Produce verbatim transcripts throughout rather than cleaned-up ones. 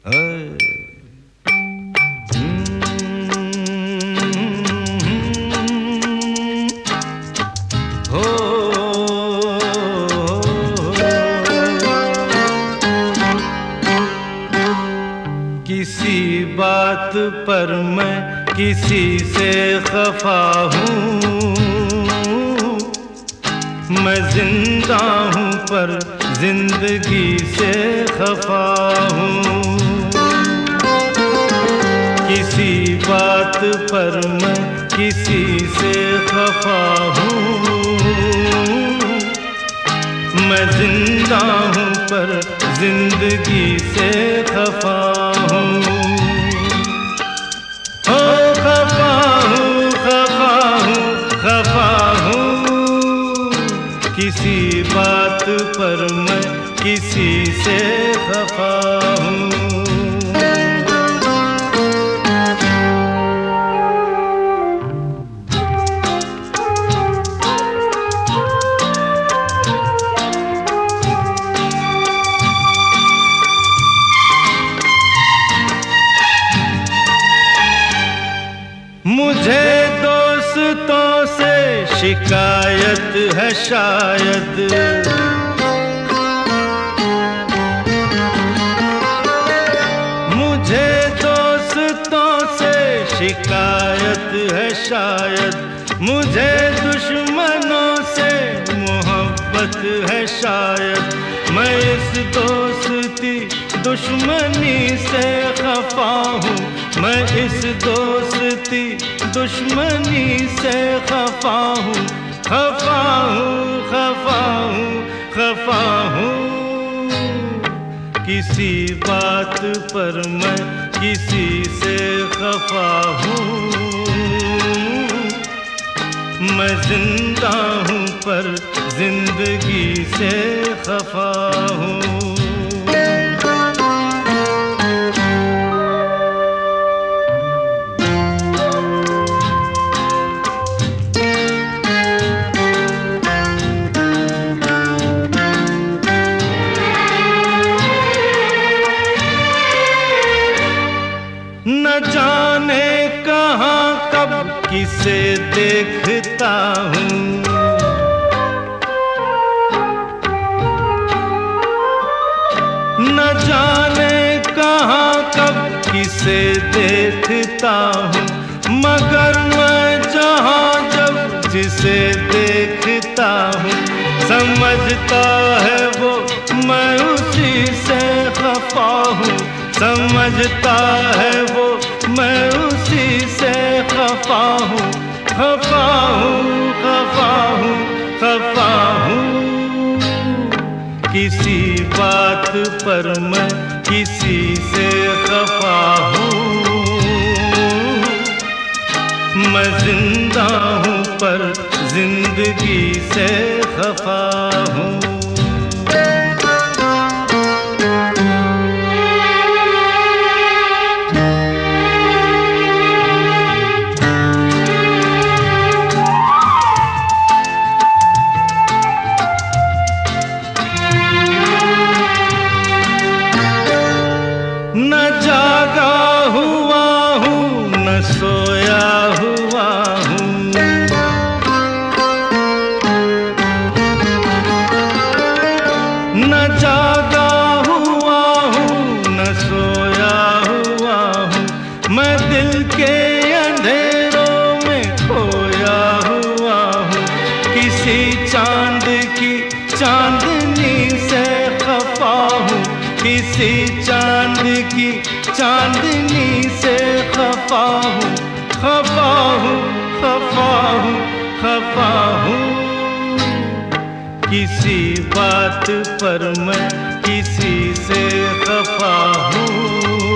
किसी बात पर मैं किसी से खफा हूँ, मैं जिंदा हूँ पर जिंदगी से खफा हूँ। किसी बात पर मैं किसी से खफा हूँ, मैं जिंदा हूँ पर जिंदगी से खफा हूँ। ओ खफा हूँ, खफा हूँ, खफा हूँ, किसी बात पर मैं किसी से खफा हूँ। मुझे दोस्तों से शिकायत है शायद, मुझे दोस्तों से शिकायत है शायद, मुझे दुश्मनों से मोहब्बत है शायद। मैं इस दोस्ती दुश्मनी से खफा हूँ, मैं इस दोस्ती दुश्मनी से खफा हूँ, खफा हूँ, खफा हूँ, खफा हूँ। किसी बात पर मैं किसी से खफा हूँ, मैं जिंदा हूँ पर जिंदगी से खफा हूँ। न जाने कहाँ कब किसे देखता हूँ, न जाने कहाँ कब किसे देखता हूँ, मगर मैं जहाँ जब जिसे देखता हूँ, समझता है वो मैं उसी से खफा हूँ, समझता है वो मैं उसी से खफा हूँ, खफा हूँ, खफा हूँ, खफा हूँ। किसी बात पर मैं किसी से खफा हूँ, मैं जिंदा हूँ पर जिंदगी से खफा हूँ। न जागा हुआ हूँ न सोया हुआ हूँ, न जागा हुआ हूँ न सोया हुआ हूँ, मैं दिल के अंधेरों में खोया हुआ हूँ। किसी चांद की चांदनी से खफा हूँ, किसी चांद की चांदनी से खफा हूँ, खफा हूँ, खफा हूँ, खफा हूँ। किसी बात पर मैं किसी से खफा हूँ,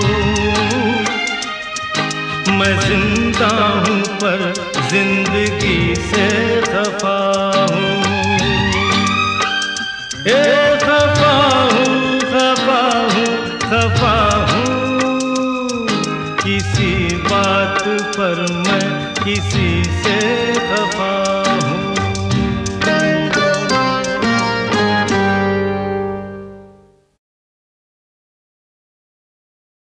मैं जिंदा हूँ पर जिंदगी से खफा हूँ। ए खफा हूँ, खफा हूँ, खफा हूँ, किसी बात पर मैं किसी